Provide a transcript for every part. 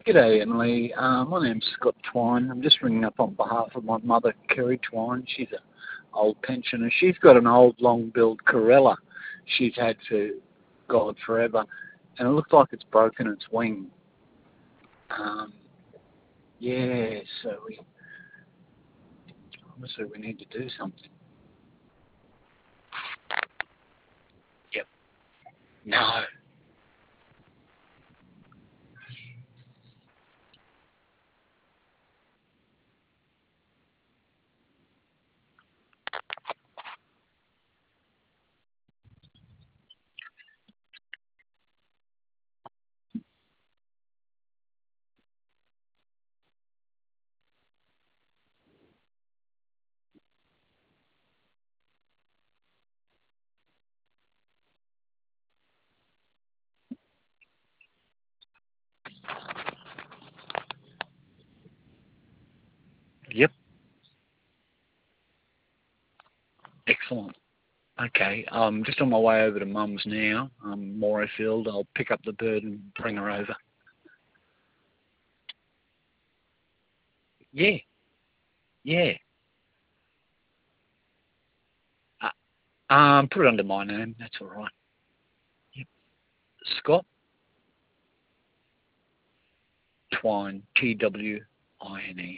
G'day, Emily. My name's Scott Twine. I'm just ringing up on behalf of my mother, Kerry Twine. She's an old pensioner. She's got an old long-billed Corella she's had for, God, forever. And it looks like it's broken its wing. Yeah, so obviously we need to do something. Yep. No. Yep. Excellent. Okay, I'm just on my way over to Mum's now, Morayfield. I'll pick up the bird and bring her over. Yeah, yeah. Put it under my name. That's all right. Yep. Scott Twine, Twine.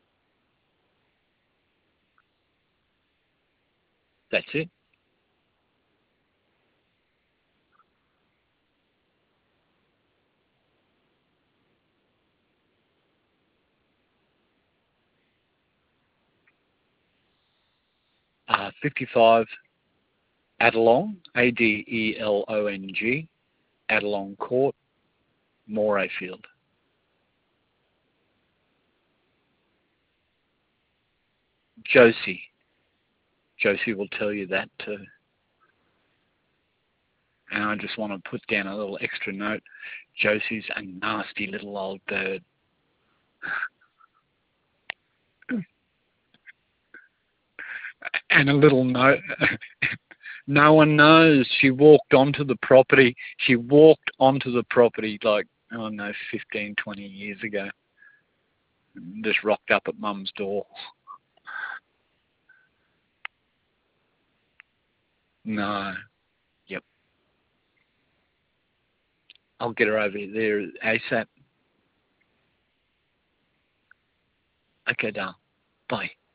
That's it. Uh, 55 Adelong, Adelong, Adelong Court, Morayfield. Josie. Josie will tell you that too. And I just want to put down a little extra note. Josie's a nasty little old bird. And a little note. No one knows. She walked onto the property. She walked onto the property like, I don't know, 15, 20 years ago. Just rocked up at Mum's door. No. Yep. I'll get her over there ASAP. Okay, darling. Bye.